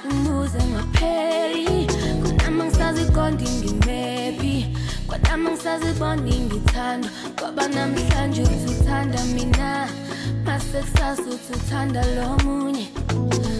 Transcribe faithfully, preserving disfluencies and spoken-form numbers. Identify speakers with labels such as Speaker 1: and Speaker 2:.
Speaker 1: umuze ngapheli kunami ngisaziqonda ngimephi kwanami ngisazibona ngithanda ngoba namhlanje uthi uthanda mina mase kusasa uthi uthanda lo munye